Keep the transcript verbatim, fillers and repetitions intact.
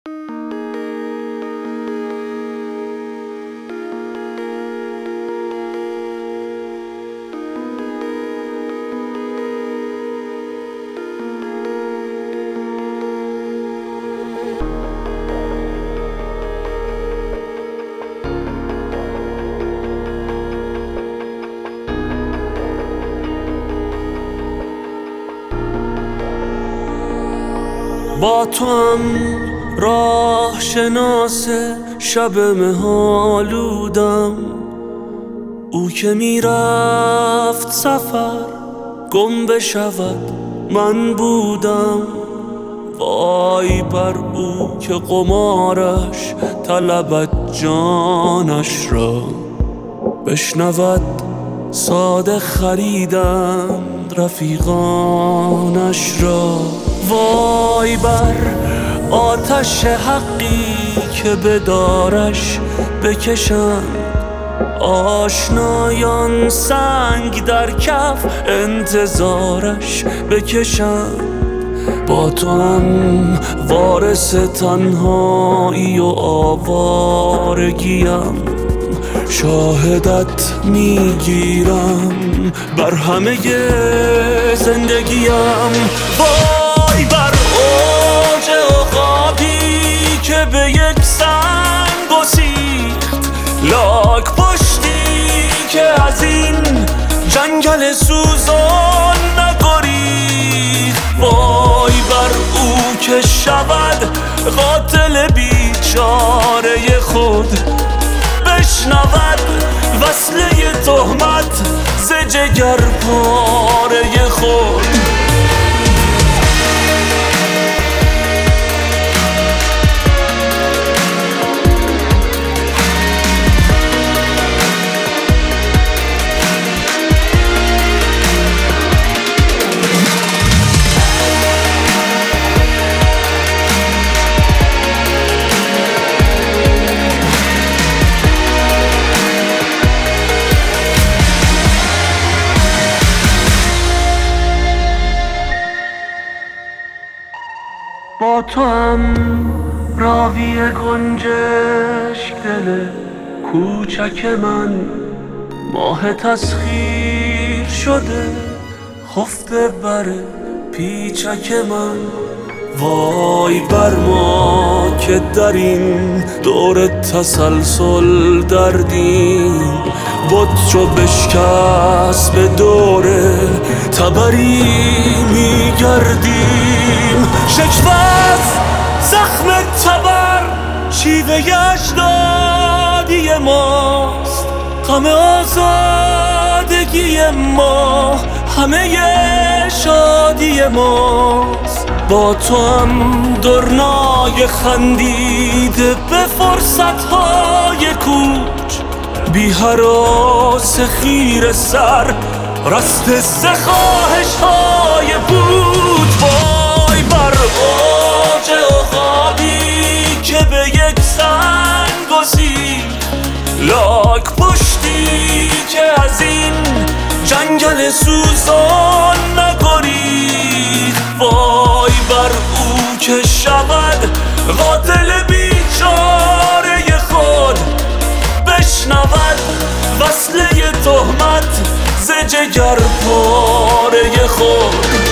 با تو هم راه شناس شب مه‌آلودم، او که میرفت سفر گم بشود من بودم. وای بر او که قمارش طلبد جانش را، بشنود ساده خریدند رفیقانش را. وای بر آتش حقی که به دارش بکشند آشنایان، سنگ در کف انتظارش بکشند. با تو هم وارث تنهایی و آوارگیم، شاهدت میگیرم بر همه زندگیم. وای بر اوج عقابی که به یک سنگ گسیخت، لاک پشتی که از این جنگل سوزان نگریخت. وای بر او که شود قاتل بیچاره خود، بشنود وصله تهمت ز جگر پاره خود. با تو هم راوی گنجشک دل کوچک من، ماه تسخیر شده خفته بر پیچک من. وای بر ما که در این دور تسلسل دردیم، بت چو بشکست به دور تبری میگردیم. شکوست زخم تبر شیوه اجدادی ماست، غم آزادگی ما همه شادی ماست. با تو هم درنای خندیده به فرصتهای کوچ، بی هراس خیر سر رست ز خواهش‌های بود. وای بر اوج عقابی که به یک سنگ گسیخت، لاک پشتی که از این جنگل سوزان نگریخت. وای بر او که شود قاتل بیچاره خود، بشنود وصله تهمت ز جگر پاره خود.